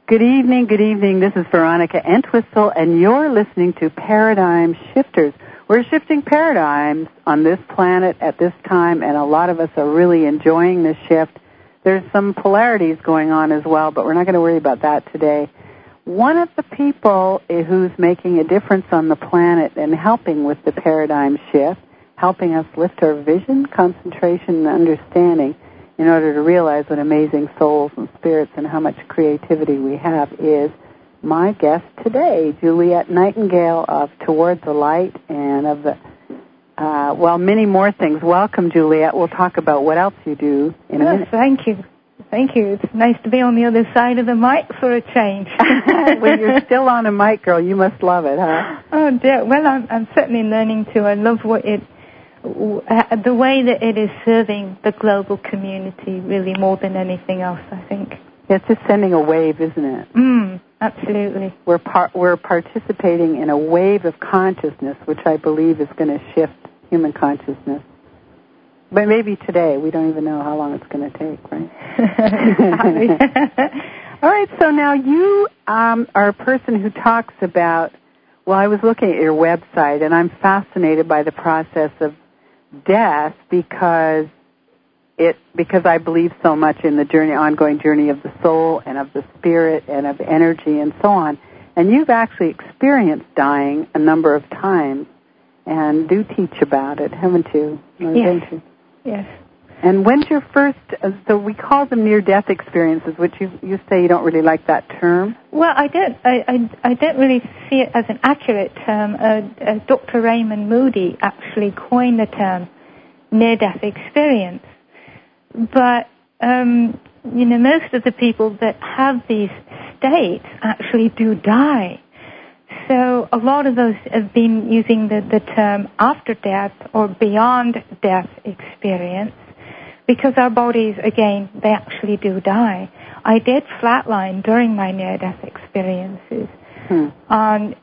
Good evening, good evening. This is Veronica Entwistle, and you're listening to Paradigm Shifters. We're shifting paradigms on this planet at this time, and a lot of us are really enjoying this shift. There's some polarities going on as well, but we're not going to worry about that today. One of the people who's making a difference on the planet and helping with the paradigm shift, helping us lift our vision, concentration, and understanding in order to realize what amazing souls and spirits and how much creativity we have, is my guest today, Juliet Nightingale of Toward the Light and of the, many more things. Welcome, Juliet. We'll talk about what else you do in a minute. Thank you. Thank you. It's nice to be on the other side of the mic for a change. Well, you're still on a mic, girl. You must love it, huh? Oh, dear. Well, I'm certainly learning to. I love the way that it is serving the global community, really, more than anything else, I think. It's just sending a wave, isn't it? Absolutely. We're participating in a wave of consciousness, which I believe is going to shift human consciousness. But maybe today. We don't even know how long it's going to take, right? All right, so now you are a person who talks about, well, I was looking at your website, and I'm fascinated by the process of death because I believe so much in the ongoing journey of the soul and of the spirit and of energy and so on. And you've actually experienced dying a number of times and do teach about it, haven't you? Yes. Yes. And when's your first, so we call them near-death experiences, which you say you don't really like that term? Well, I don't really see it as an accurate term. Dr. Raymond Moody actually coined the term near-death experience. But, most of the people that have these states actually do die. So a lot of those have been using the term after death or beyond death experience, because our bodies, again, they actually do die. I did flatline during my near-death experiences. And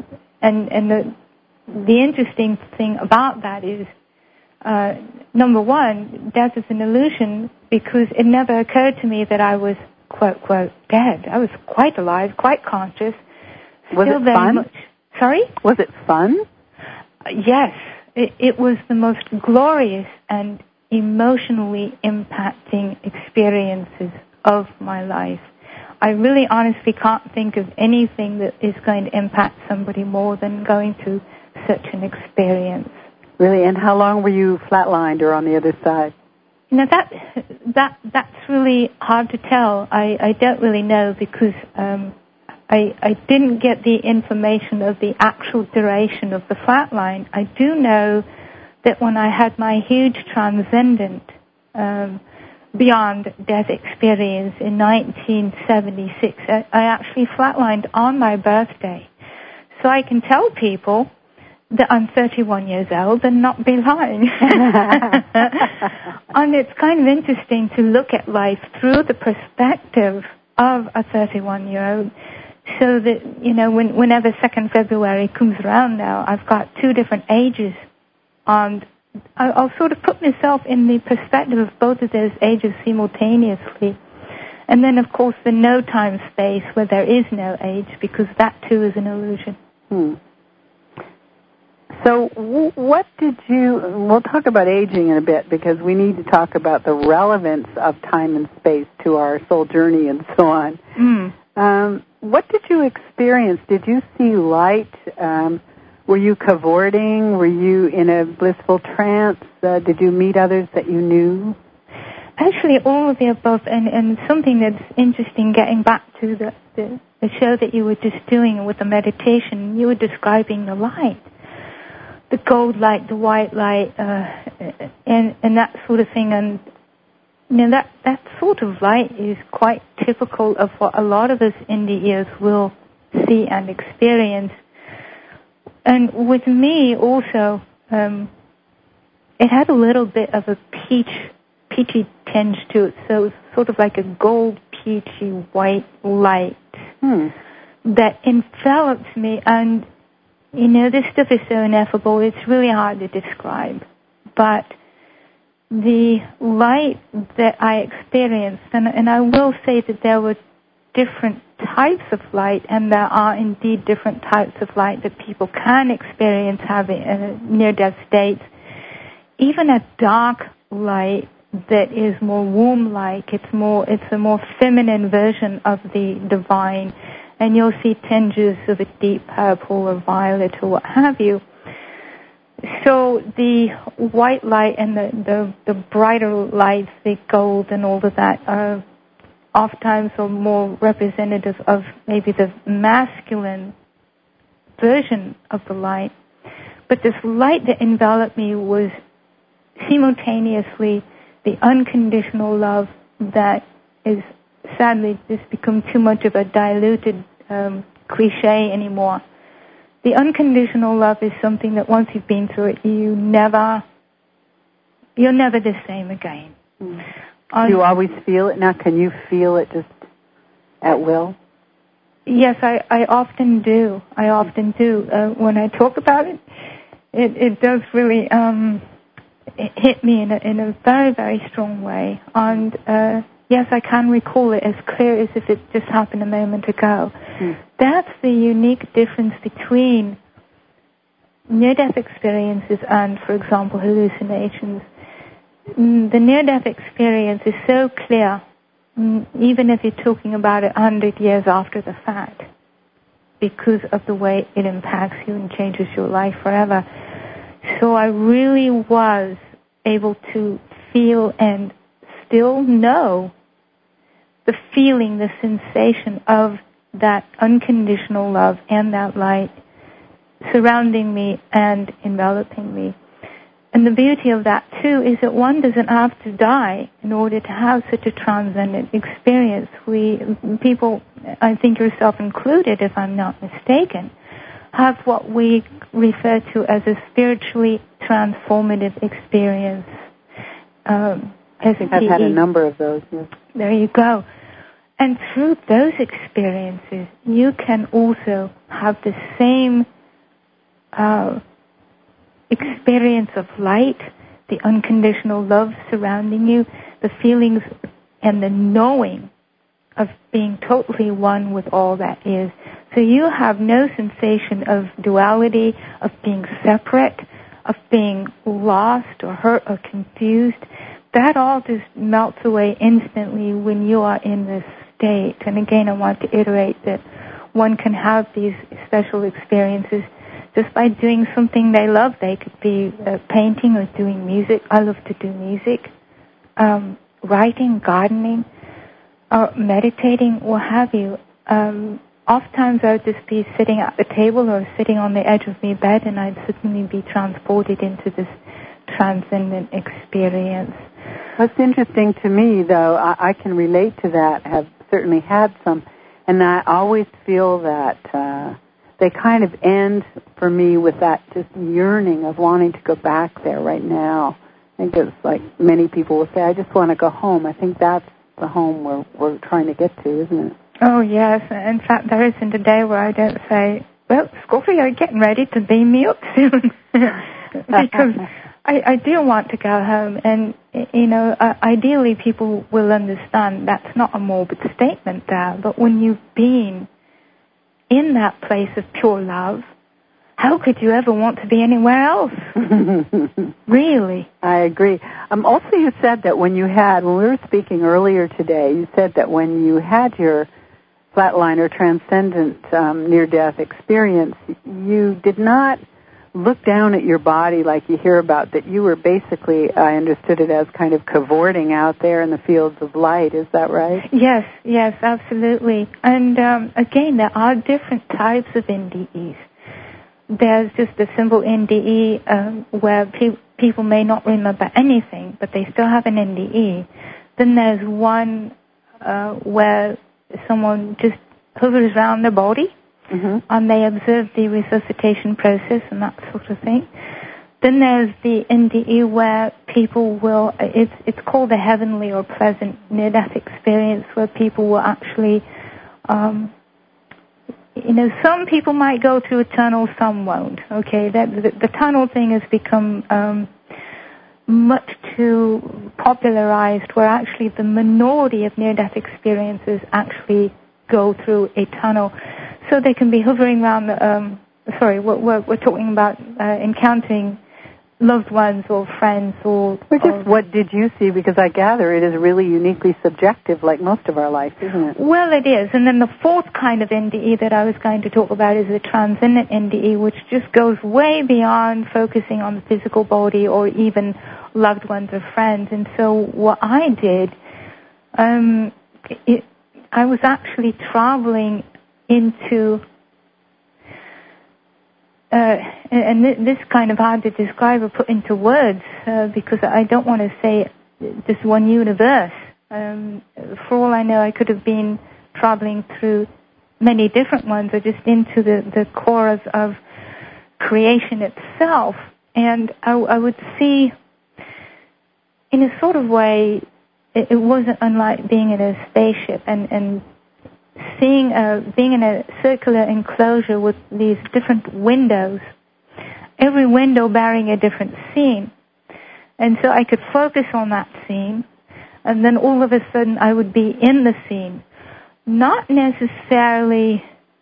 the interesting thing about that is, number one, death is an illusion, because it never occurred to me that I was, quote, quote, dead. I was quite alive, quite conscious. Was it fun? Sorry? Was it fun? Yes. It was the most glorious and emotionally impacting experiences of my life. I really honestly can't think of anything that is going to impact somebody more than going through such an experience. Really? And how long were you flatlined or on the other side? That's really hard to tell. I don't really know, because I didn't get the information of the actual duration of the flatline. I do know that when I had my huge transcendent beyond death experience in 1976, I actually flatlined on my birthday. So I can tell people that I'm 31 years old and not be lying. And it's kind of interesting to look at life through the perspective of a 31-year-old. So that, whenever 2nd February comes around now, I've got two different ages. And I'll sort of put myself in the perspective of both of those ages simultaneously. And then, of course, the no time space where there is no age, because that too is an illusion. So what we'll talk about aging in a bit, because we need to talk about the relevance of time and space to our soul journey and so on. What did you experience? Did you see light? Were you cavorting? Were you in a blissful trance? Did you meet others that you knew? Actually, all of the above, and something that's interesting, getting back to the show that you were just doing with the meditation, you were describing the light. The gold light, the white light, and that sort of thing. And that sort of light is quite typical of what a lot of us in the ears will see and experience. And with me also, it had a little bit of a peachy tinge to it, so it was sort of like a gold, peachy, white light that enveloped me. And this stuff is so ineffable, it's really hard to describe. But the light that I experienced, and I will say that there were different types of light, and there are indeed different types of light that people can experience having near-death states. Even a dark light that is more womb-like, it's a more feminine version of the divine, and you'll see tinges of a deep purple or violet or what have you. So the white light and the brighter lights, the gold and all of that, are oftentimes more representative of maybe the masculine version of the light. But this light that enveloped me was simultaneously the unconditional love that is sadly just become too much of a diluted cliche anymore. The unconditional love is something that once you've been through it, you're never the same again. Do you always feel it now? Can you feel it just at will? Yes, I often do. When I talk about it, it does really hit me in a very, very strong way. And yes, I can recall it as clear as if it just happened a moment ago. That's the unique difference between near-death experiences and, for example, hallucinations. The near-death experience is so clear, even if you're talking about it 100 years after the fact, because of the way it impacts you and changes your life forever. So I really was able to feel and still know the feeling, the sensation of that unconditional love and that light surrounding me and enveloping me. And the beauty of that, too, is that one doesn't have to die in order to have such a transcendent experience. People, I think yourself included, if I'm not mistaken, have what we refer to as a spiritually transformative experience. I think I've had a number of those. Yes. There you go. And through those experiences, you can also have the same experience of light, the unconditional love surrounding you, the feelings and the knowing of being totally one with all that is. So you have no sensation of duality, of being separate, of being lost or hurt or confused. That all just melts away instantly when you are in this state. And again, I want to iterate that one can have these special experiences just by doing something they love. They could be painting or doing music. I love to do music, writing, gardening, or meditating, what have you. Oftentimes I would just be sitting at the table or sitting on the edge of my bed, and I'd suddenly be transported into this transcendent experience. What's interesting to me, though, I can relate to that, have certainly had some, and I always feel that they kind of end for me with that just yearning of wanting to go back there right now. I think it's like many people will say, I just want to go home. I think that's the home we're trying to get to, isn't it? Oh, yes. In fact, there isn't a day where I don't say, well, Scorpio, you're getting ready to beam me up soon. Because I do want to go home. And, ideally people will understand that's not a morbid statement there. But when you've been in that place of pure love, how could you ever want to be anywhere else? Really? I agree. Also, you said that when we were speaking earlier today, you said that when you had your flatline or transcendent near-death experience, you did not look down at your body like you hear about, that you were basically, I understood it as kind of cavorting out there in the fields of light. Is that right? Yes, absolutely. And again, there are different types of NDEs. There's just a simple NDE where people may not remember anything, but they still have an NDE. Then there's one where someone just hovers around their body, and they observe the resuscitation process and that sort of thing. Then there's the NDE where people will, it's called a heavenly or pleasant near-death experience, where people will actually, some people might go through a tunnel, some won't. Okay, the tunnel thing has become much too popularized, where actually the minority of near-death experiences actually go through a tunnel. So they can be hovering around we're talking about encountering loved ones or friends or just what did you see? Because I gather it is really uniquely subjective, like most of our life, isn't it? Well, it is. And then the fourth kind of NDE that I was going to talk about is the transcendent NDE, which just goes way beyond focusing on the physical body or even loved ones or friends. And so what I did, I was actually traveling into and this kind of hard to describe or put into words because I don't want to say just one universe. For all I know, I could have been traveling through many different ones or just into the core of creation itself. And I would see, in a sort of way, it wasn't unlike being in a spaceship and being in a circular enclosure with these different windows, every window bearing a different scene. And so I could focus on that scene, and then all of a sudden I would be in the scene, not necessarily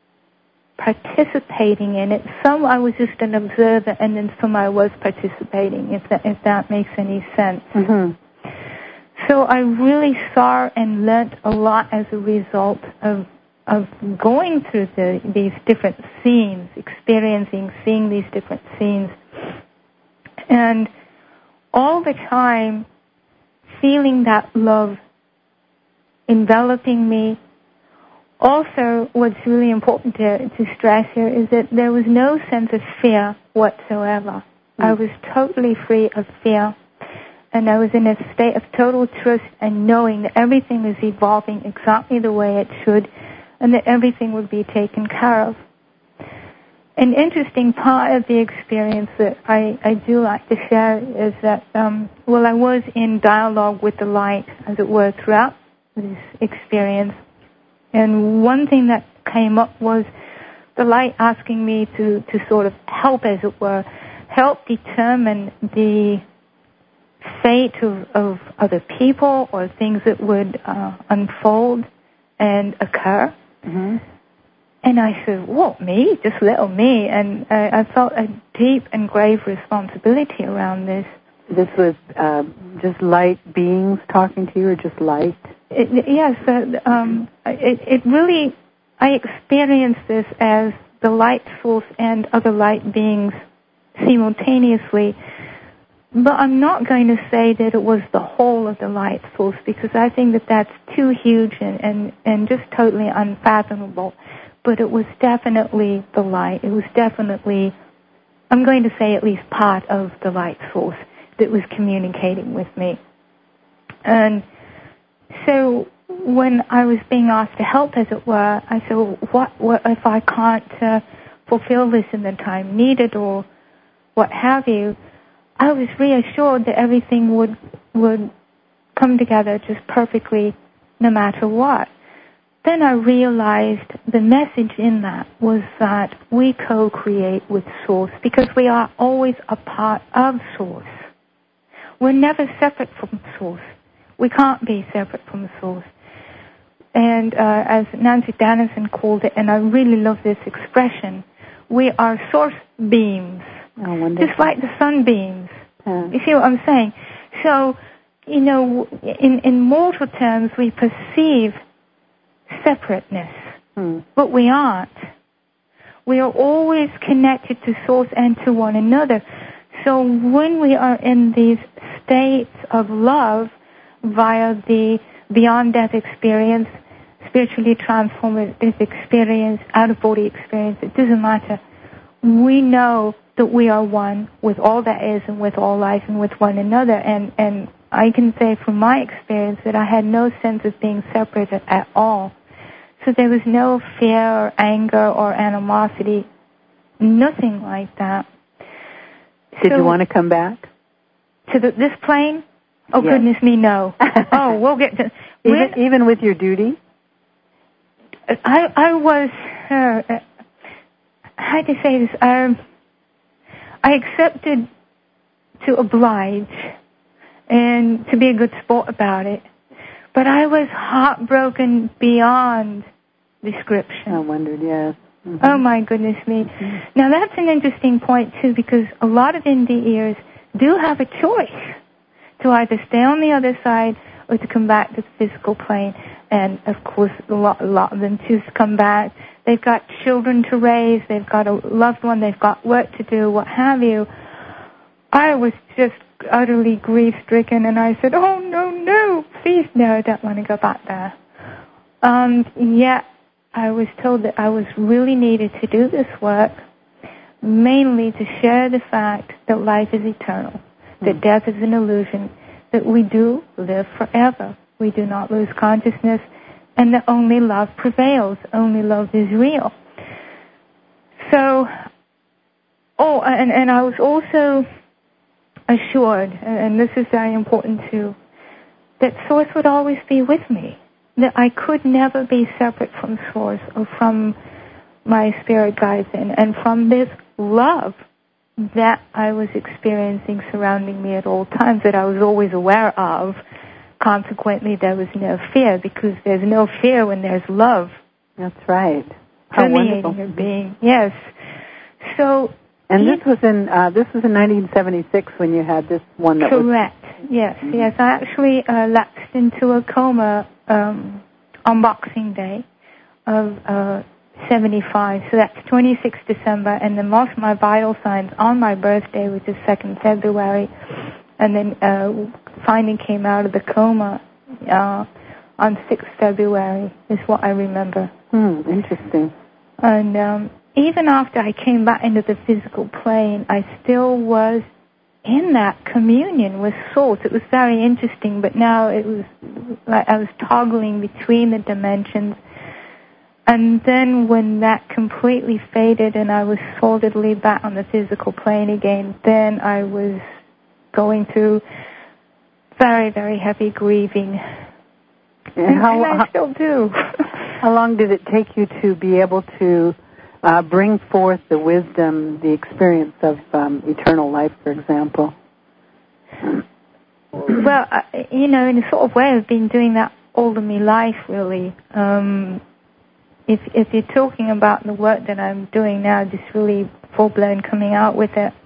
participating in it. Some I was just an observer, and then some I was participating, if that makes any sense. Mm-hmm. So I really saw and learnt a lot as a result of going through these different scenes, seeing these different scenes, and all the time feeling that love enveloping me. Also, what's really important to stress here is that there was no sense of fear whatsoever. I was totally free of fear. And I was in a state of total trust and knowing that everything is evolving exactly the way it should and that everything would be taken care of. An interesting part of the experience that I do like to share is that, I was in dialogue with the light, as it were, throughout this experience. And one thing that came up was the light asking me to sort of help, as it were, help determine the fate of other people or things that would unfold and occur. Mm-hmm. And I said, what, me? Just little me. And I felt a deep and grave responsibility around this. This was just light beings talking to you, or just light? Yes. It really, I experienced this as the light source and other light beings simultaneously. But I'm not going to say that it was the whole of the light source, because I think that that's too huge and just totally unfathomable. But it was definitely the light. It was definitely, I'm going to say at least part of the light source that was communicating with me. And so when I was being asked to help, as it were, I said, well, what if I can't fulfill this in the time needed or what have you? I was reassured that everything would come together just perfectly no matter what. Then I realized the message in that was that we co-create with Source because we are always a part of Source. We're never separate from Source. We can't be separate from Source. And as Nancy Dennison called it, and I really love this expression, we are Source beams. Oh, wonderful. Just like the sunbeams. Yeah. You see what I'm saying? So, in mortal terms, we perceive separateness, but we aren't. We are always connected to Source and to one another. So when we are in these states of love via the beyond death experience, spiritually transformative experience, out-of-body experience, it doesn't matter. We know that we are one with all that is and with all life and with one another. And I can say from my experience that I had no sense of being separate at all. So there was no fear or anger or animosity, nothing like that. Did you want to come back? To this plane? Oh, yes. Goodness me, no. Oh, we'll get to... Even with your duty? I was... how to say this? I accepted to oblige and to be a good sport about it. But I was heartbroken beyond description. I wondered, yes. Mm-hmm. Oh, my goodness me. Mm-hmm. Now, that's an interesting point, too, because a lot of NDEers do have a choice to either stay on the other side or to come back to the physical plane. And, of course, a lot of them choose to come back. They've got children to raise. They've got a loved one. They've got work to do, what have you. I was just utterly grief-stricken, and I said, oh, no, please, no, I don't want to go back there. Yet I was told that I was really needed to do this work, mainly to share the fact that life is eternal, that death is an illusion, that we do live forever. We do not lose consciousness, and that only love prevails. Only love is real. So, and I was also assured, and this is very important too, that Source would always be with me, that I could never be separate from Source or from my spirit guides and from this love that I was experiencing surrounding me at all times, that I was always aware of. Consequently, there was no fear, because there's no fear when there's love. That's right. Permeating your being. Yes. So. And this was in 1976 when you had this one that correct. Yes. Mm-hmm. Yes. I actually lapsed into a coma on Boxing Day of 75. So that's 26 December, and then lost my vital signs on my birthday, which is 2nd February, and then finally came out of the coma on 6th February is what I remember. Interesting. And even after I came back into the physical plane, I still was in that communion with Source. It was very interesting, but now it was like I was toggling between the dimensions. And then when that completely faded and I was solidly back on the physical plane again, then I was going through very, very heavy grieving. And I still do. How long did it take you to be able to bring forth the wisdom, the experience of eternal life, for example? Well, in a sort of way, I've been doing that all of my life, really. If you're talking about the work that I'm doing now, just really full-blown coming out with it,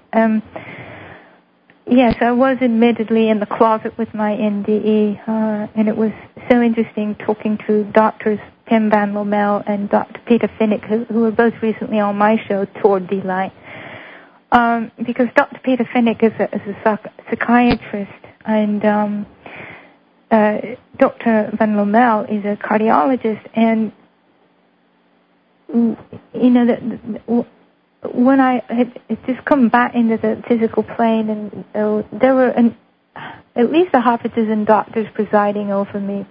yes, I was admittedly in the closet with my NDE, and it was so interesting talking to Drs. Pim Van Lommel and Dr. Peter Finnick, who were both recently on my show, Toward Delight. Because Dr. Peter Finnick is a psychiatrist, and Dr. Van Lommel is a cardiologist, and when I had just come back into the physical plane, and there were at least a half a dozen doctors presiding over me,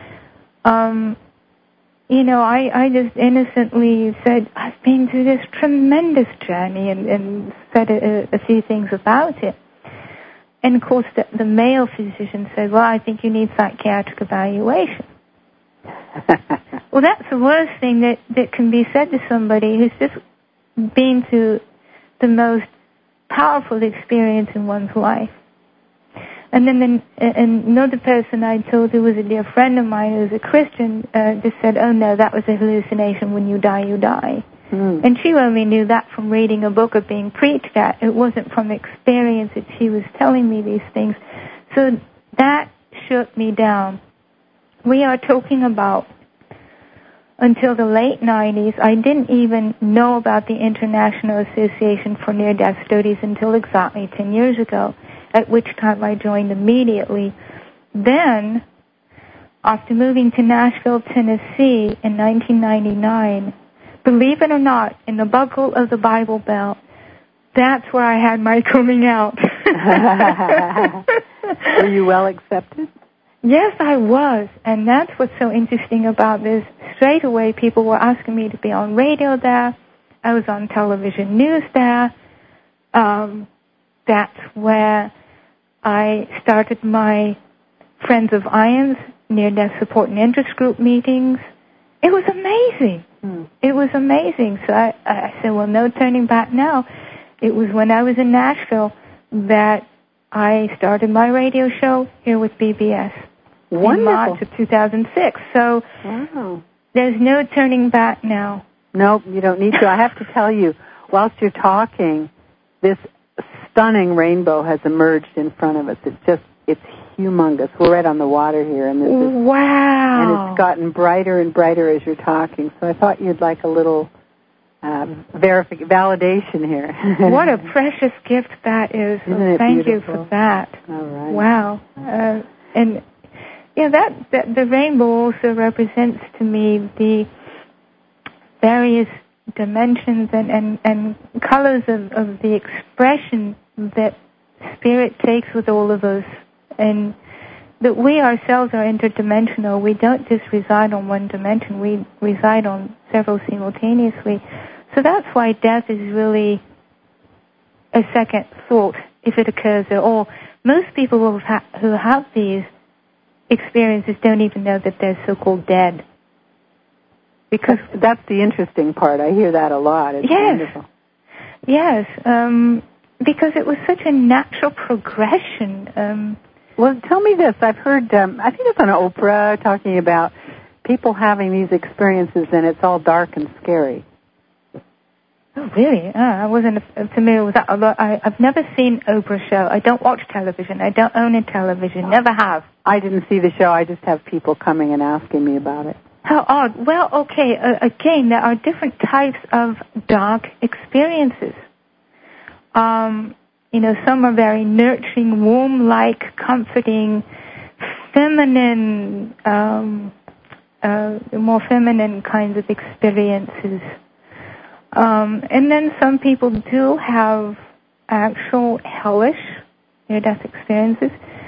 I just innocently said, I've been through this tremendous journey, and said a few things about it. And, of course, the male physician said, well, I think you need psychiatric evaluation. Well, that's the worst thing that can be said to somebody who's just been through the most powerful experience in one's life. And then another person I told, who was a dear friend of mine, who's a Christian, just said, oh, no, that was a hallucination. When you die, you die. And she only knew that from reading a book or being preached at. It wasn't from experience that she was telling me these things. So that shook me down. We are talking about until the late 90s. I didn't even know about the International Association for Near-Death Studies until exactly 10 years ago, at which time I joined immediately. Then, after moving to Nashville, Tennessee in 1999, believe it or not, in the buckle of the Bible Belt, that's where I had my coming out. Were you well accepted? Yes, I was, and that's what's so interesting about this. Straight away, people were asking me to be on radio there. I was on television news there. That's where I started my Friends of Ions near-death support and interest group meetings. It was amazing. It was amazing. So I said, well, no turning back now. It was when I was in Nashville that I started my radio show here with BBS. Wonderful. In March of 2006. So, wow. There's no turning back now. Nope, you don't need to. I have to tell you, whilst you're talking, this stunning rainbow has emerged in front of us. It's humongous. We're right on the water here, and wow! And it's gotten brighter and brighter as you're talking. So I thought you'd like a little validation here. What a precious gift that is! Isn't it thank beautiful? you for that. All right. Wow. And yeah, that the rainbow also represents to me the various dimensions and colors of the expression that Spirit takes with all of us, and that we ourselves are interdimensional. We don't just reside on one dimension. We reside on several simultaneously. So that's why death is really a second thought, if it occurs at all. Most people who have these experiences don't even know that they're so-called dead. Because that's the interesting part. I hear that a lot. It's wonderful. Yes, because it was such a natural progression. Well, tell me this. I've heard, I think it's on Oprah, talking about people having these experiences and it's all dark and scary. Oh, really? I wasn't familiar with that. Although I've never seen Oprah show. I don't watch television. I don't own a television. Never have. I didn't see the show. I just have people coming and asking me about it. How odd. Well, okay, again, there are different types of dark experiences. Some are very nurturing, womb-like, comforting, feminine, more feminine kinds of experiences. And then some people do have actual hellish near-death experiences.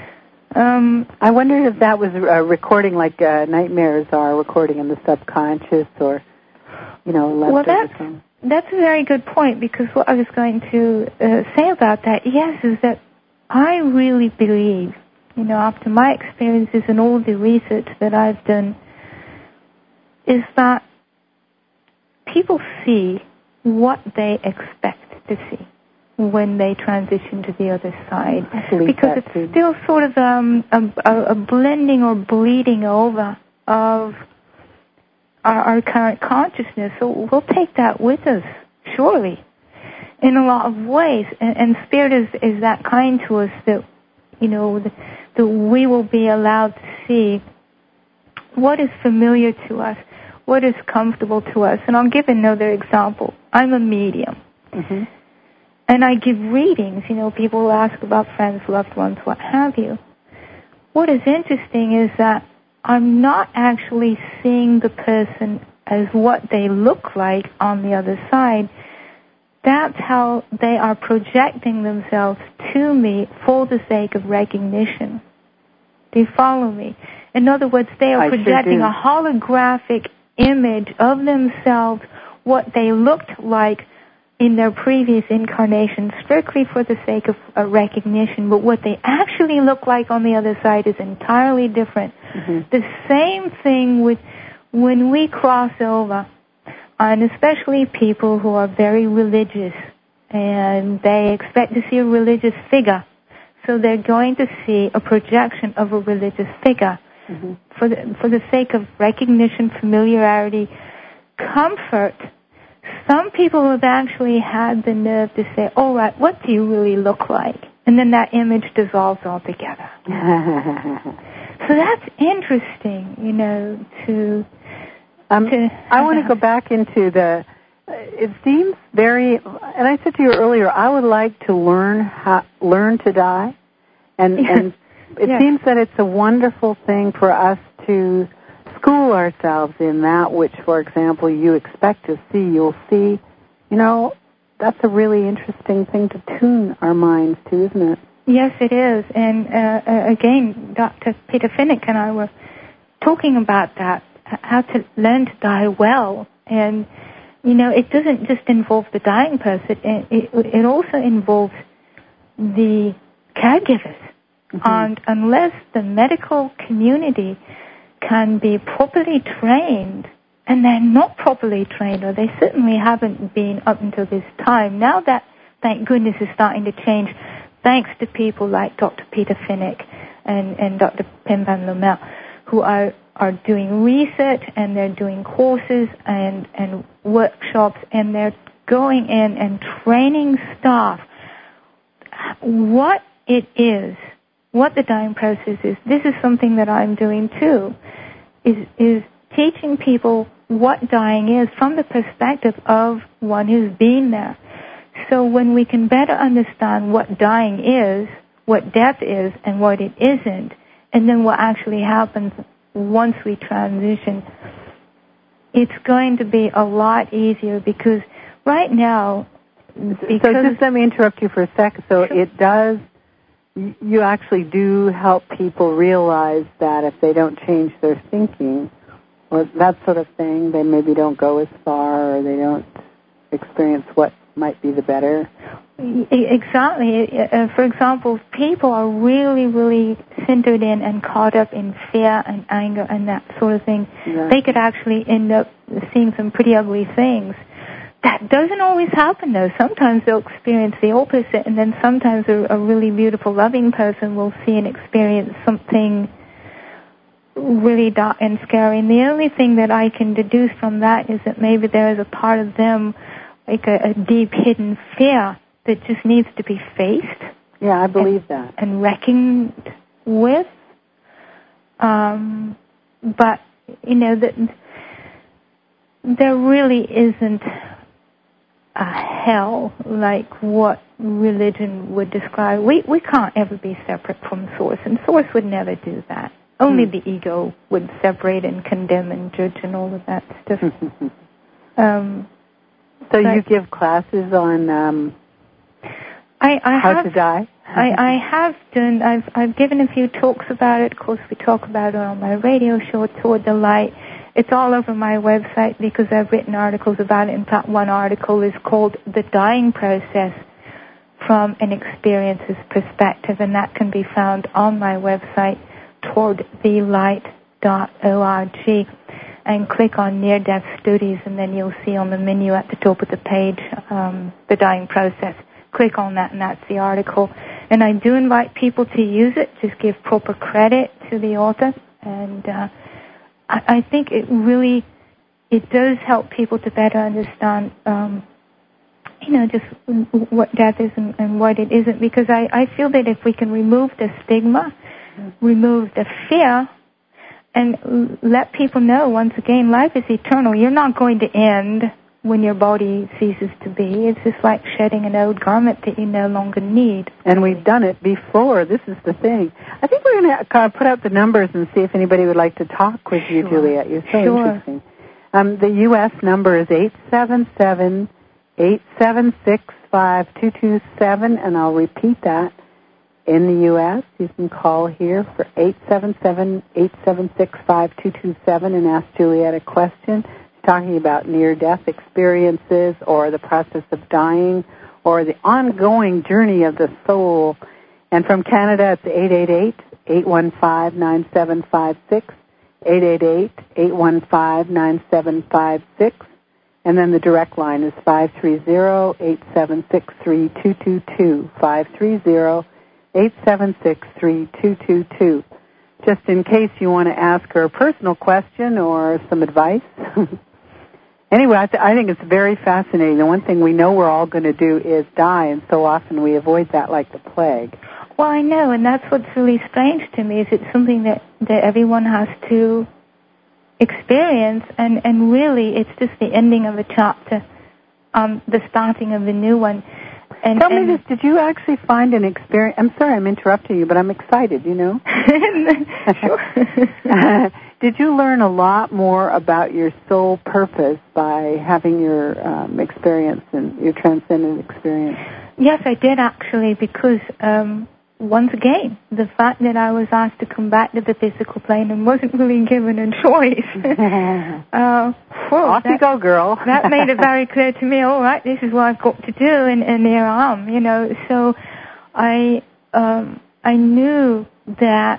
I wondered if that was a recording like nightmares are, recording in the subconscious or, well, that's a very good point, because what I was going to say about that, yes, is that I really believe, after my experiences and all the research that I've done, is that people see what they expect to see when they transition to the other side, because it's still sort of a blending or bleeding over of our current consciousness. So we'll take that with us, surely, in a lot of ways. And Spirit is that kind to us that, that we will be allowed to see what is familiar to us, what is comfortable to us. And I'll give another example. I'm a medium. Mm-hmm. And I give readings. People will ask about friends, loved ones, what have you. What is interesting is that I'm not actually seeing the person as what they look like on the other side. That's how they are projecting themselves to me for the sake of recognition. Do you follow me? In other words, they are projecting a holographic image of themselves, what they looked like in their previous incarnation, strictly for the sake of recognition, but what they actually look like on the other side is entirely different. Mm-hmm. The same thing with when we cross over, and especially people who are very religious, and they expect to see a religious figure, so they're going to see a projection of a religious figure. Mm-hmm. For the sake of recognition, familiarity, comfort. Some people have actually had the nerve to say, all right, what do you really look like? And then that image dissolves altogether. So that's interesting, I want to go back into it seems very, and I said to you earlier, I would like to learn to die. And it seems that it's a wonderful thing for us to school ourselves in that which, for example, you expect to see, you'll see. That's a really interesting thing to tune our minds to, isn't it? Yes, it is. And again, Dr. Peter Finnick and I were talking about that, how to learn to die well. And, it doesn't just involve the dying person. It also involves the caregivers. Mm-hmm. And unless the medical community can be properly trained, and they're not properly trained, or they certainly haven't been up until this time. Now that, thank goodness, is starting to change, thanks to people like Dr. Peter Finnick and Dr. Pim Van Lommel, who are doing research, and they're doing courses and workshops, and they're going in and training staff what it is, what the dying process is. This is something that I'm doing too, is teaching people what dying is from the perspective of one who's been there. So when we can better understand what dying is, what death is, and what it isn't, and then what actually happens once we transition, it's going to be a lot easier, because right now... So just let me interrupt you for a second. So sure. It does, you actually do help people realize that if they don't change their thinking or that sort of thing, they maybe don't go as far, or they don't experience what might be the better. Exactly. For example, people are really, really centered in and caught up in fear and anger and that sort of thing. Yeah. They could actually end up seeing some pretty ugly things. That doesn't always happen, though. Sometimes they'll experience the opposite, and then sometimes a really beautiful, loving person will see and experience something really dark and scary. And the only thing that I can deduce from that is that maybe there is a part of them, like a deep hidden fear, that just needs to be faced. Yeah, I believe that. And reckoned with. But, there really isn't a hell like what religion would describe. We can't ever be separate from Source, and Source would never do that. Only the ego would separate and condemn and judge and all of that stuff. So you give classes on how to die? I have done. I've given a few talks about it. Of course, we talk about it on my radio show, Toward the Light. It's all over my website because I've written articles about it. In fact, one article is called The Dying Process from an Experiencer's Perspective, and that can be found on my website, towardthelight.org, and click on Near-Death Studies, and then you'll see on the menu at the top of the page, The Dying Process. Click on that, and that's the article. And I do invite people to use it, just give proper credit to the author, and I think it does help people to better understand, just what death is and what it isn't. Because I feel that if we can remove the stigma, remove the fear, and let people know, once again, life is eternal. You're not going to end when your body ceases to be. It's just like shedding an old garment that you no longer need. And we've done it before. This is the thing. I think we're going to put out the numbers and see if anybody would like to talk with you, Juliet. You're so interesting. The U.S. number is 877-876-5227, and I'll repeat that. In the U.S., you can call here for 877-876-5227 and ask Juliet a question. Talking about near-death experiences or the process of dying or the ongoing journey of the soul. And from Canada, it's 888-815-9756, 888-815-9756. And then the direct line is 530-876-3222, 530-876-3222. Just in case you want to ask her a personal question or some advice. Anyway, I think it's very fascinating. The one thing we know we're all going to do is die, and so often we avoid that like the plague. Well, I know, and that's what's really strange to me, is it's something that everyone has to experience, and really it's just the ending of a chapter, the starting of a new one. Tell me this, did you actually find an experience? I'm sorry I'm interrupting you, but I'm excited, Sure. Did you learn a lot more about your soul purpose by having your experience and your transcendent experience? Yes, I did actually, because once again, the fact that I was asked to come back to the physical plane and wasn't really given a choice. Off you go, girl. That made it very clear to me, all right, this is what I've got to do, and here I am, So I knew that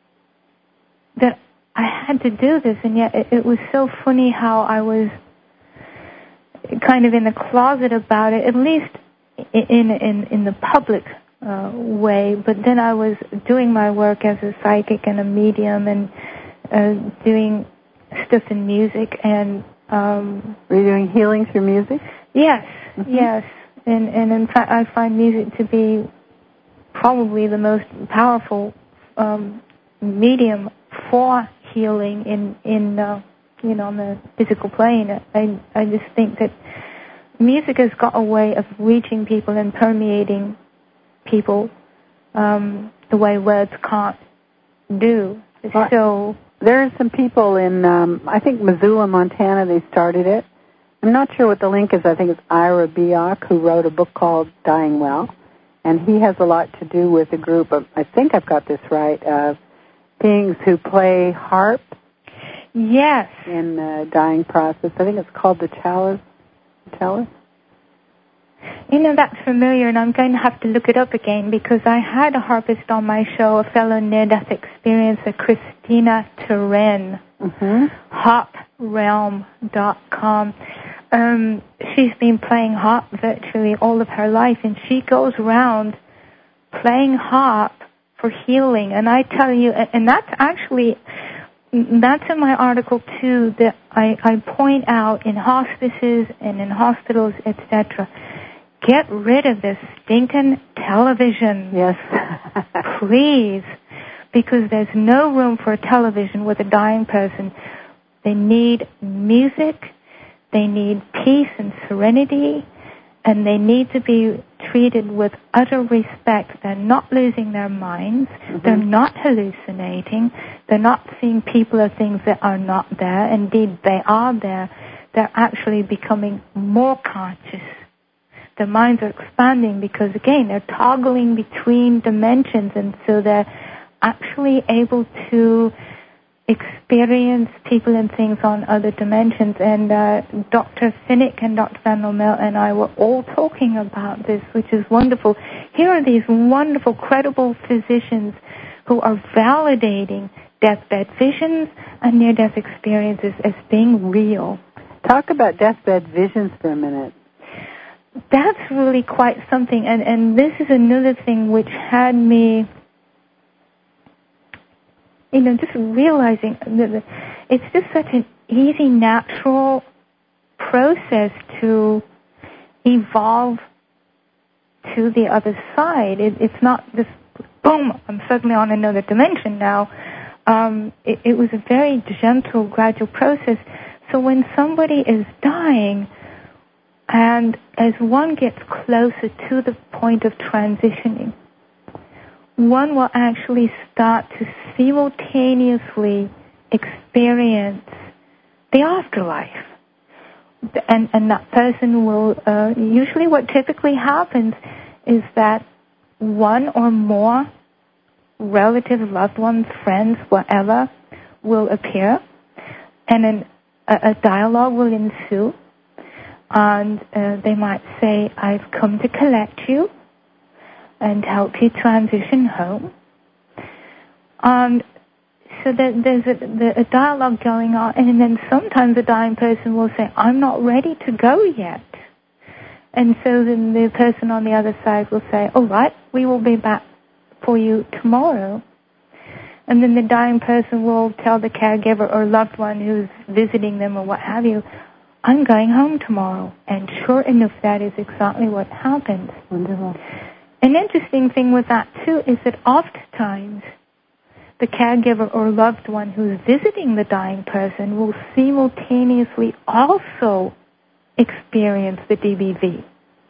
I had to do this, and yet it was so funny how I was kind of in the closet about it, at least in the public way, but then I was doing my work as a psychic and a medium and doing stuff in music. And were you doing healing through music? Yes, yes. And in fact, I find music to be probably the most powerful medium for healing in on the physical plane. I just think that music has got a way of reaching people and permeating people the way words can't do. So there are some people in, I think Missoula, Montana, they started it. I'm not sure what the link is. I think it's Ira Bioch, who wrote a book called Dying Well. And he has a lot to do with a group of, I think I've got this right, of beings who play harp. Yes. In the dying process. I think it's called the chalice. That's familiar, and I'm going to have to look it up again because I had a harpist on my show, a fellow near-death experiencer, Christina Turin, harprealm.com. She's been playing harp virtually all of her life, and she goes around playing harp for healing. And I tell you, and that's in my article too, that I point out in hospices and in hospitals, etc. Get rid of this stinking television. Yes. Please. Because there's no room for a television with a dying person. They need music. They need peace and serenity. And they need to be treated with utter respect. They're not losing their minds. They're not hallucinating. They're not seeing people or things that are not there. Indeed, they are there. They're actually becoming more conscious. Their minds are expanding because, again, they're toggling between dimensions, and so they're actually able to experience people and things on other dimensions. And Dr. Finnick and Dr. Van Lommel and I were all talking about this, which is wonderful. Here are these wonderful, credible physicians who are validating deathbed visions and near-death experiences as being real. Talk about deathbed visions for a minute. That's really quite something, and this is another thing which had me, just realizing that it's just such an easy, natural process to evolve to the other side. It's not this, boom, I'm suddenly on another dimension now. It was a very gentle, gradual process. So when somebody is dying, and as one gets closer to the point of transitioning, one will actually start to simultaneously experience the afterlife. And that person will, usually what typically happens is that one or more relatives, loved ones, friends, whatever, will appear, and then a dialogue will ensue. And they might say, I've come to collect you and help you transition home. And so there's a dialogue going on, and then sometimes the dying person will say, I'm not ready to go yet. And so then the person on the other side will say, all right, we will be back for you tomorrow. And then the dying person will tell the caregiver or loved one who's visiting them or what have you, I'm going home tomorrow. And sure enough, that is exactly what happens. Wonderful. An interesting thing with that, too, is that oftentimes the caregiver or loved one who's visiting the dying person will simultaneously also experience the DBV.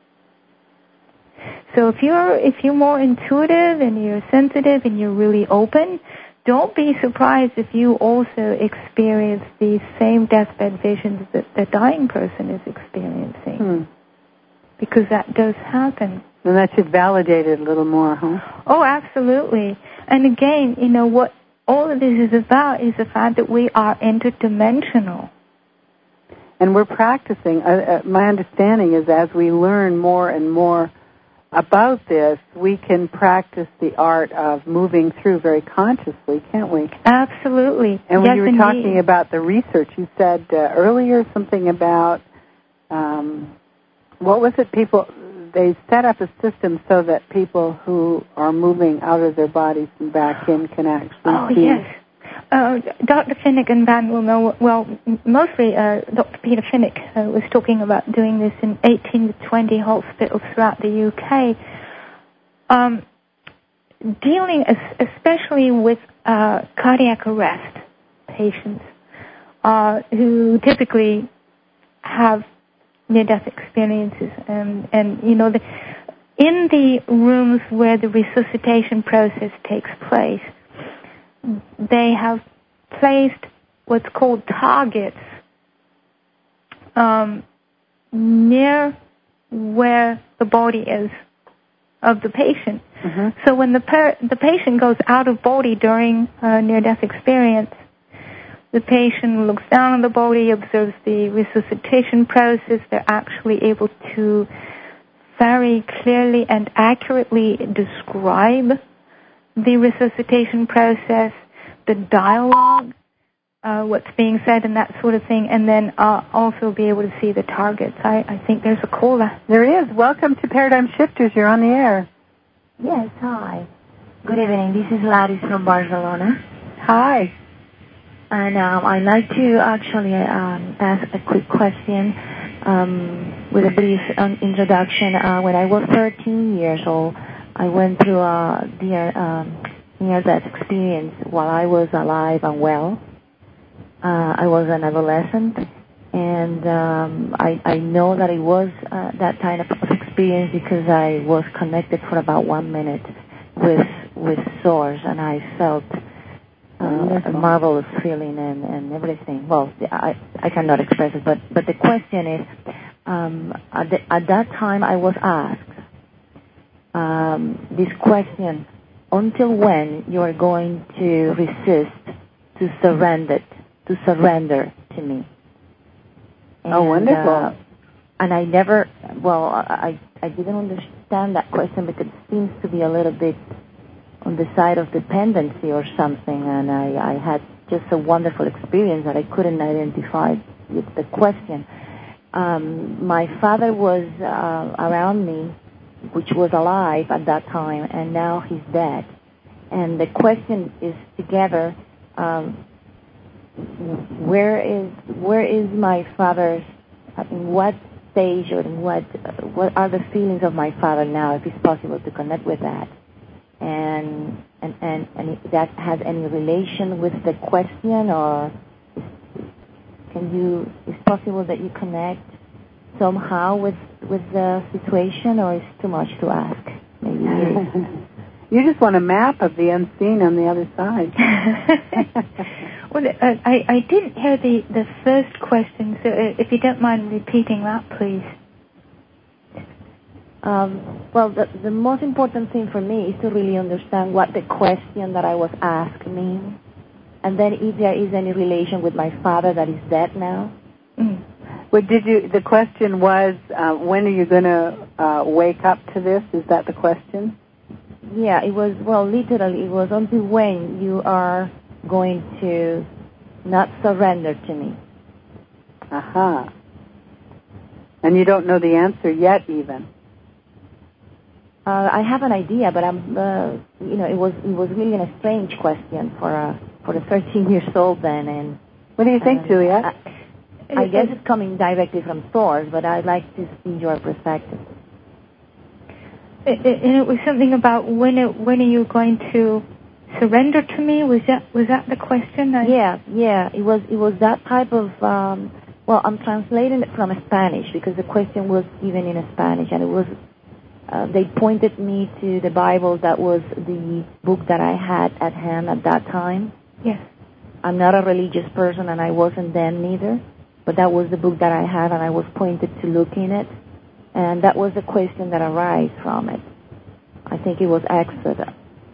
So if you're more intuitive and you're sensitive and you're really open, don't be surprised if you also experience these same deathbed visions that the dying person is experiencing. Because that does happen. And that should validate it a little more, huh? Oh, absolutely. And again, what all of this is about is the fact that we are interdimensional. And we're practicing. My understanding is as we learn more and more about this, we can practice the art of moving through very consciously, can't we? Absolutely. And when you were indeed. talking about the research, you said earlier something about, what was it, they set up a system so that people who are moving out of their bodies and back in can actually see. Yes. Dr. Finnegan Van will know, well, mostly Dr. Peter Finnick was talking about doing this in 18 to 20 hospitals throughout the UK, dealing especially with cardiac arrest patients who typically have near-death experiences. And you know, in the rooms where the resuscitation process takes place, they have placed what's called targets near where the body is of the patient. Mm-hmm. So when the patient goes out of body during a near-death experience, the patient looks down on the body, observes the resuscitation process. They're actually able to very clearly and accurately describe the resuscitation process, the dialogue, what's being said and that sort of thing, and then also be able to see the targets. I think there's a caller. There is. Welcome to Paradigm Shifters. You're on the air. Yes, hi. Good evening. This is Ladis from Barcelona. Hi. And I'd like to actually ask a quick question with a brief introduction. When I was 13 years old, I went through a near-death experience while I was alive and well. I was an adolescent, and I know that it was that kind of experience because I was connected for about 1 minute with Source, and I felt a marvelous feeling and everything. Well, I cannot express it, but the question is, at that time I was asked this question: until when you are going to resist to surrender to me? And, oh, wonderful. And I never, I didn't understand that question because it seems to be a little bit on the side of dependency or something, and I had just a wonderful experience that I couldn't identify with the question. My father was around me, which was alive at that time, and now he's dead. And the question is together, where is my father's, in what stage or in what are the feelings of my father now, if it's possible to connect with that? And if that has any relation with the question, or it's possible that you connect somehow with the situation, or it's too much to ask? Maybe you just want a map of the unseen on the other side. Well, I didn't hear the first question, so if you don't mind repeating that, please. Well, the most important thing for me is to really understand what the question that I was asked means, and then if there is any relation with my father that is dead now. Mm. Well, the question was, when are you going to wake up to this? Is that the question? Yeah, it was, literally, it was until when you are going to not surrender to me. Aha. And you don't know the answer yet, even. I have an idea, but it was really a strange question for a 13 years old then. And what do you think, Julia? I guess it's coming directly from Source, but I'd like to see your perspective. And it was something about when are you going to surrender to me? Was that the question? Yeah. It was that type of. I'm translating it from Spanish because the question was given in Spanish, and it was. They pointed me to the Bible. That was the book that I had at hand at that time. Yes. I'm not a religious person, and I wasn't then neither. But that was the book that I had, and I was pointed to look in it. And that was the question that arose from it. I think it was Exodus.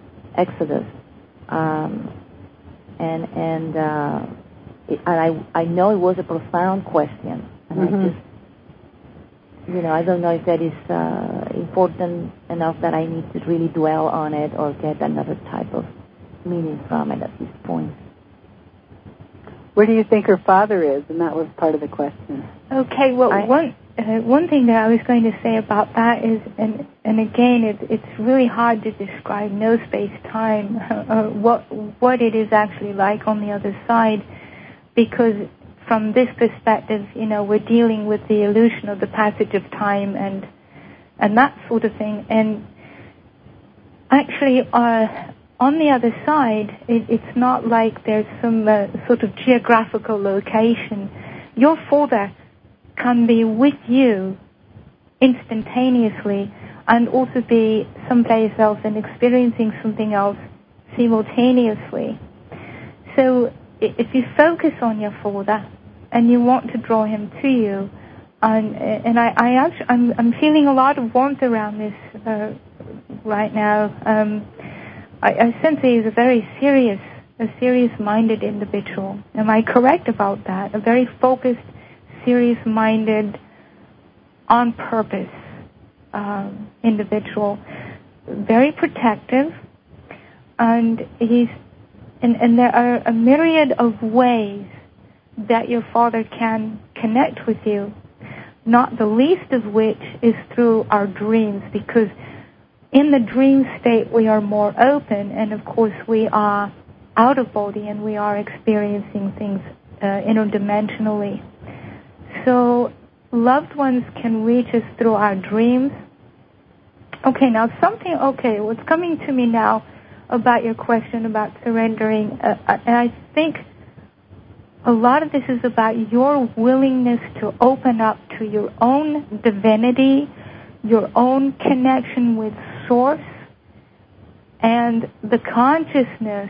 I know it was a profound question. And I just, I don't know if that is important enough that I need to really dwell on it or get another type of meaning from it at this point. Where do you think her father is? And that was part of the question. Okay, well, one thing that I was going to say about that is, and again, it's really hard to describe no space-time, what it is actually like on the other side, because from this perspective, we're dealing with the illusion of the passage of time and that sort of thing. And actually, on the other side, it's not like there's some sort of geographical location. Your father can be with you instantaneously and also be someplace else and experiencing something else simultaneously. So if you focus on your father and you want to draw him to you, and I'm feeling a lot of warmth around this right now. I sense he is a very serious-minded individual. Am I correct about that? A very focused, serious-minded, on-purpose individual, very protective, and there are a myriad of ways that your father can connect with you, not the least of which is through our dreams, because in the dream state we are more open, and of course we are out of body and we are experiencing things interdimensionally. So loved ones can reach us through our dreams. What's coming to me now about your question about surrendering, and I think a lot of this is about your willingness to open up to your own divinity, your own connection with Source, and the consciousness,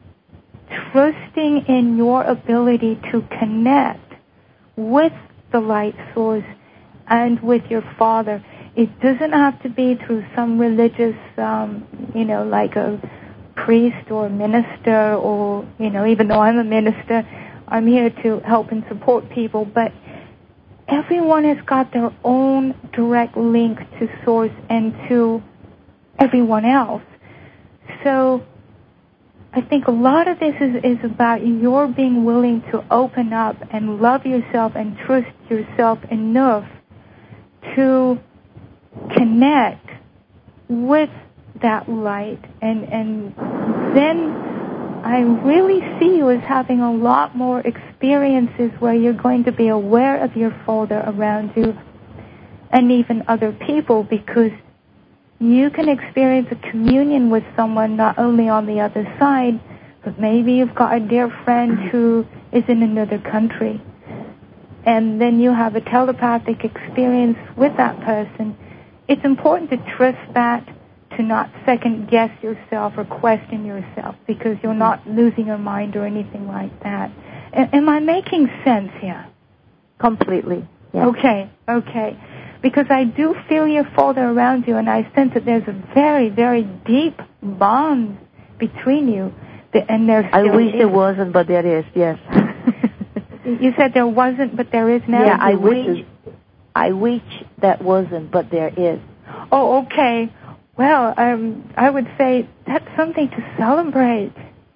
trusting in your ability to connect with the light source and with your Father. It doesn't have to be through some religious, like a priest or minister, or, even though I'm a minister, I'm here to help and support people, but everyone has got their own direct link to Source and to everyone else. So I think a lot of this is about your being willing to open up and love yourself and trust yourself enough to connect with that light. And then I really see you as having a lot more experiences where you're going to be aware of your Father around you and even other people, because you can experience a communion with someone not only on the other side, but maybe you've got a dear friend who is in another country. And then you have a telepathic experience with that person. It's important to trust that, to not second-guess yourself or question yourself, because you're not losing your mind or anything like that. Am I making sense here? Completely. Yeah. Okay. Because I do feel your Father around you, and I sense that there's a very, very deep bond between you. And I wish there wasn't, but there is, yes. You said there wasn't, but there is now? Yeah, I wish that wasn't, but there is. Oh, okay. Well, I would say that's something to celebrate.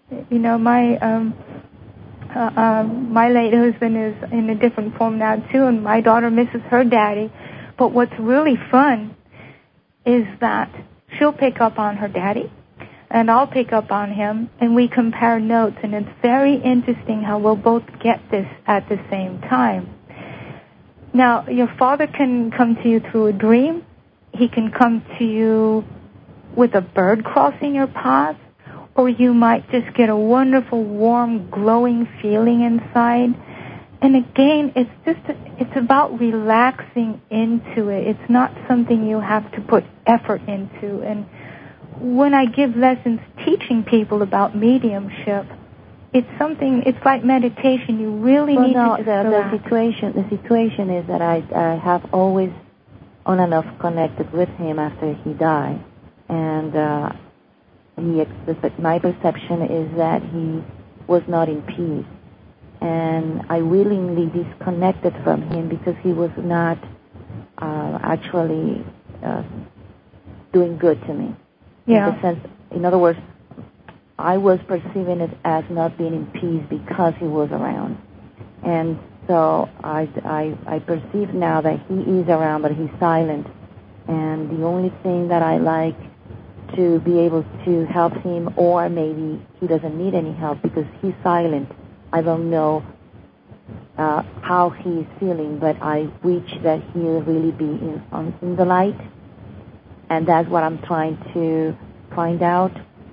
My late husband is in a different form now, too, and my daughter misses her daddy. But what's really fun is that she'll pick up on her daddy, and I'll pick up on him, and we compare notes, and it's very interesting how we'll both get this at the same time. Now, your Father can come to you through a dream. He can come to you with a bird crossing your path, or you might just get a wonderful, warm, glowing feeling inside. And again, it's about relaxing into it. It's not something you have to put effort into. And when I give lessons teaching people about mediumship, it's like meditation. You really need to just relax. The situation is that I have always on and off connected with him after he died. And my perception is that he was not in peace. And I willingly disconnected from him because he was not actually doing good to me. Yeah. In other words, I was perceiving it as not being in peace because he was around. And So I perceive now that he is around, but he's silent. And the only thing that I like to be able to help him, or maybe he doesn't need any help because he's silent. I don't know how he's feeling, but I wish that he'll really be in the light. And that's what I'm trying to find out.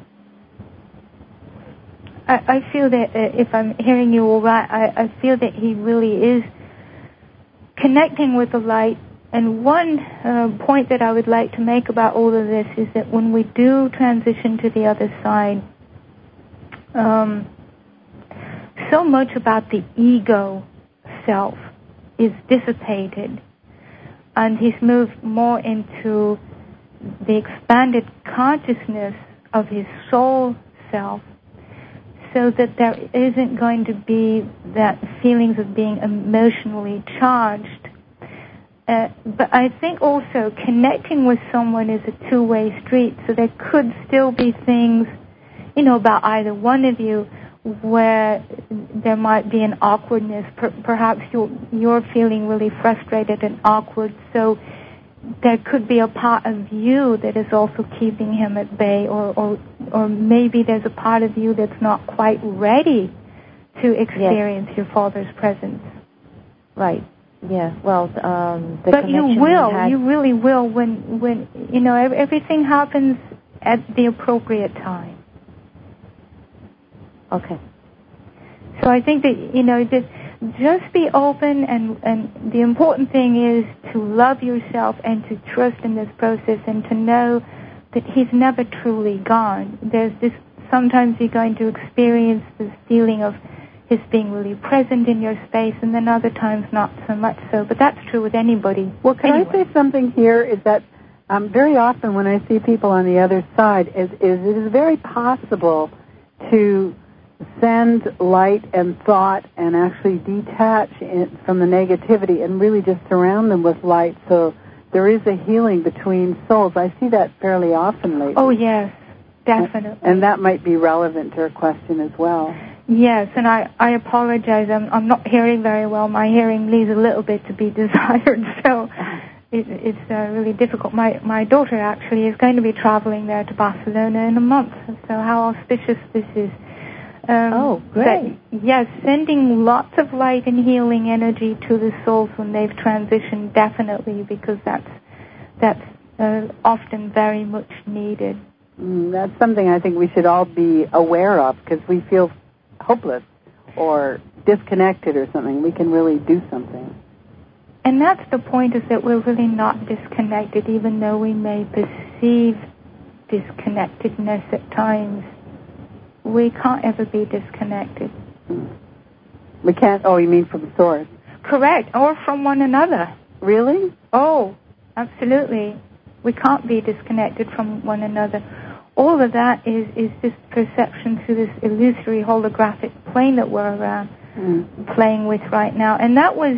I feel that if I'm hearing you all right, I feel that he really is connecting with the light. And one point that I would like to make about all of this is that when we do transition to the other side, so much about the ego self is dissipated, and he's moved more into the expanded consciousness of his soul self, so that there isn't going to be that feelings of being emotionally charged. But I think also connecting with someone is a two-way street, so there could still be things, about either one of you where there might be an awkwardness. Perhaps you're feeling really frustrated and awkward, so there could be a part of you that is also keeping him at bay, or maybe there's a part of you that's not quite ready to experience your father's presence. Right. Yeah. Well, but you will. You really will when everything happens at the appropriate time. Okay. So I think that just be open, and the important thing is to love yourself and to trust in this process and to know that he's never truly gone. There's this, sometimes you're going to experience this feeling of his being really present in your space, and then other times not so much so. But that's true with anybody. Well, can I say something here? Is that very often when I see people on the other side, it is very possible to send light and thought and actually detach from the negativity and really just surround them with light, so there is a healing between souls. I see that fairly often lately. Oh, yes, definitely. And that might be relevant to her question as well. Yes, and I apologize. I'm not hearing very well. My hearing leaves a little bit to be desired, so it's really difficult. My daughter actually is going to be traveling there to Barcelona in a month, so how auspicious this is. Great. Yes, sending lots of light and healing energy to the souls when they've transitioned, definitely, because that's often very much needed. That's something I think we should all be aware of, because we feel hopeless or disconnected or something. We can really do something. And that's the point, is that we're really not disconnected, even though we may perceive disconnectedness at times. We can't ever be disconnected. We can't? Oh, you mean from source? Correct, or from one another. Really? Oh, absolutely. We can't be disconnected from one another. All of that is this perception through this illusory holographic plane that we're playing with right now. And that was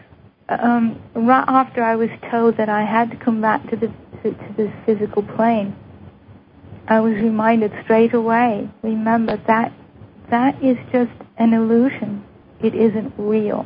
right after I was told that I had to come back to this physical plane. I was reminded straight away, remember that is just an illusion. It isn't real.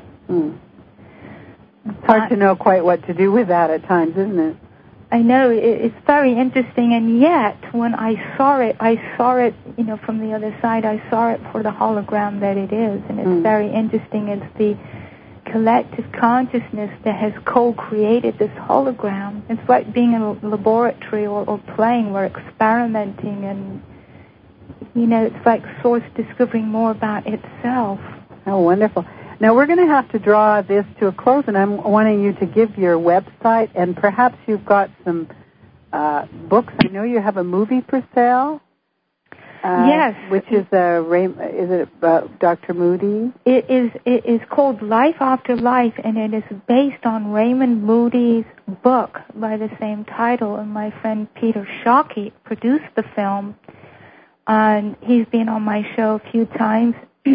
It's hard to know quite what to do with that at times, isn't it? I know, it's very interesting, and yet when I saw it, from the other side. I saw it for the hologram that it is, and it's very interesting. It's the collective consciousness that has co-created this hologram. It's like being in a laboratory or playing. We're experimenting, and it's like Source discovering more about itself. Oh, wonderful. Now we're going to have to draw this to a close, and I'm wanting you to give your website, and perhaps you've got some books. I know you have a movie for sale. Yes. Which is is it about Dr. Moody? It is called Life After Life, and it is based on Raymond Moody's book by the same title. And my friend Peter Shockey produced the film, and he's been on my show a few times.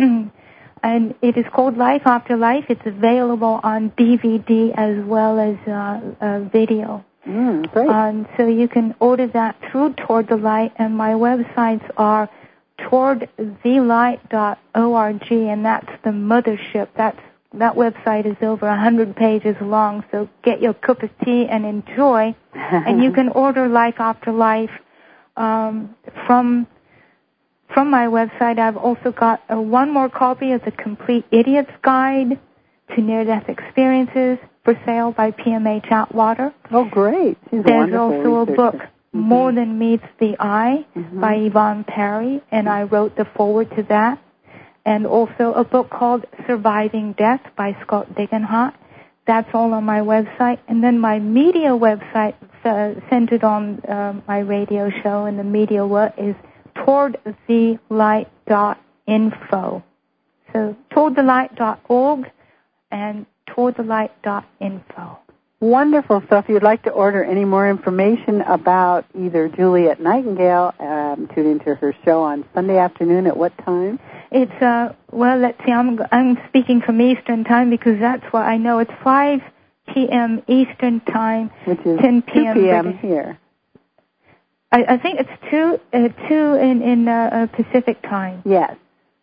And it is called Life After Life. It's available on DVD as well as video. Great. So you can order that through Toward the Light, and my websites are towardthelight.org, and that's the mothership. That's That website is over 100 pages long, so get your cup of tea and enjoy. And you can order Life After Life from my website. I've also got one more copy of The Complete Idiot's Guide to Near-Death Experiences for sale by PMH Atwater. Oh, great. She's There's a also a book, More Than Meets the Eye, by Yvonne Perry, and I wrote the foreword to that. And also a book called Surviving Death by Scott Degenhardt. That's all on my website. And then my media website centered on my radio show and the media is towardthelight.info. So towardthelight.org and towardthelight.info. Wonderful. So if you'd like to order any more information about either Juliet Nightingale, tune into her show on Sunday afternoon at what time? It's, let's see, I'm speaking from Eastern Time because that's what I know. It's 5 p.m. Eastern Time, which is 10 p.m. 2 p.m. here. I think it's 2 in Pacific Time. Yes.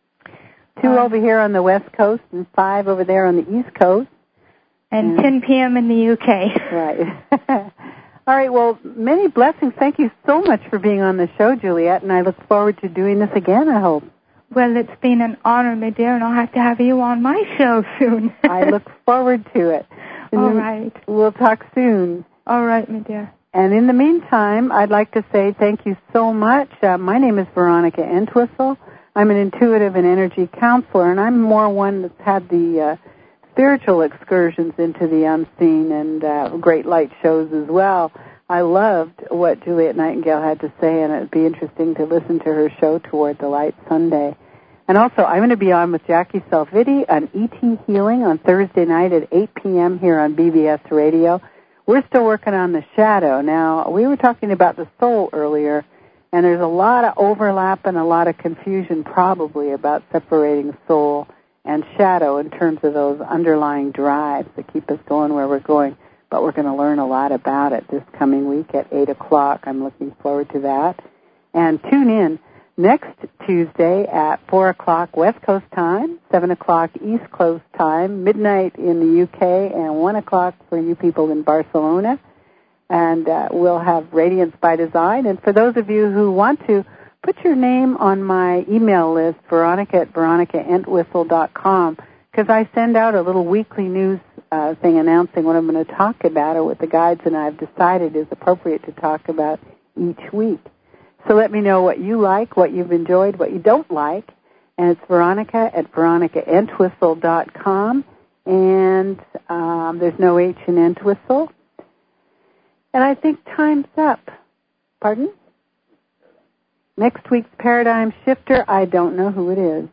2 over here on the West Coast and 5 over there on the East Coast. And 10 p.m. in the UK. Right. All right, well, many blessings. Thank you so much for being on the show, Juliet, and I look forward to doing this again, I hope. Well, it's been an honor, my dear, and I'll have to have you on my show soon. I look forward to it. All right. We'll talk soon. All right, my dear. And in the meantime, I'd like to say thank you so much. My name is Veronica Entwistle. I'm an intuitive and energy counselor, and I'm more one that's had the spiritual excursions into the unseen and great light shows as well. I loved what Juliet Nightingale had to say, and it would be interesting to listen to her show Toward the Light Sunday. And also, I'm going to be on with Jackie Salvitti on ET Healing on Thursday night at 8 p.m. here on BBS Radio. We're still working on the shadow. Now, we were talking about the soul earlier, and there's a lot of overlap and a lot of confusion probably about separating soul and shadow in terms of those underlying drives that keep us going where we're going. But we're going to learn a lot about it this coming week at 8 o'clock. I'm looking forward to that. And tune in next Tuesday at 4 o'clock West Coast time, 7 o'clock East Coast time, midnight in the UK, and 1 o'clock for you people in Barcelona. And we'll have Radiance by Design. And for those of you who want to, put your name on my email list, veronica@veronicaentwistle.com, because I send out a little weekly news thing announcing what I'm going to talk about or what the guides and I have decided is appropriate to talk about each week. So let me know what you like, what you've enjoyed, what you don't like, and it's veronica@veronicaentwistle.com, and there's no H in Entwistle. And I think time's up. Pardon? Next week's Paradigm Shifter, I don't know who it is.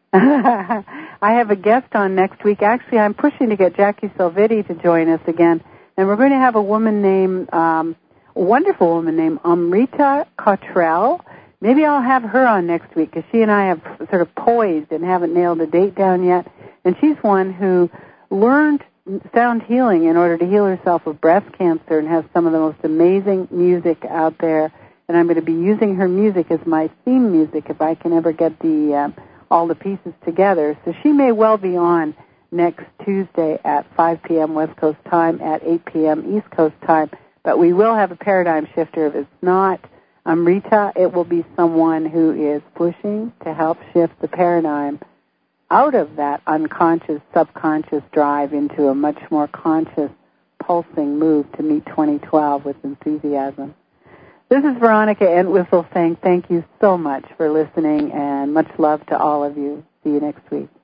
I have a guest on next week. Actually, I'm pushing to get Jackie Salvitti to join us again. And we're going to have a woman named, a wonderful woman named Amrita Cottrell. Maybe I'll have her on next week because she and I have sort of poised and haven't nailed a date down yet. And she's one who learned sound healing in order to heal herself of breast cancer and has some of the most amazing music out there. And I'm going to be using her music as my theme music if I can ever get the all the pieces together. So she may well be on next Tuesday at 5 p.m. West Coast time, at 8 p.m. East Coast time. But we will have a paradigm shifter. If it's not Amrita, it will be someone who is pushing to help shift the paradigm out of that unconscious, subconscious drive into a much more conscious, pulsing move to meet 2012 with enthusiasm. This is Veronica Entwistle saying thank you so much for listening and much love to all of you. See you next week.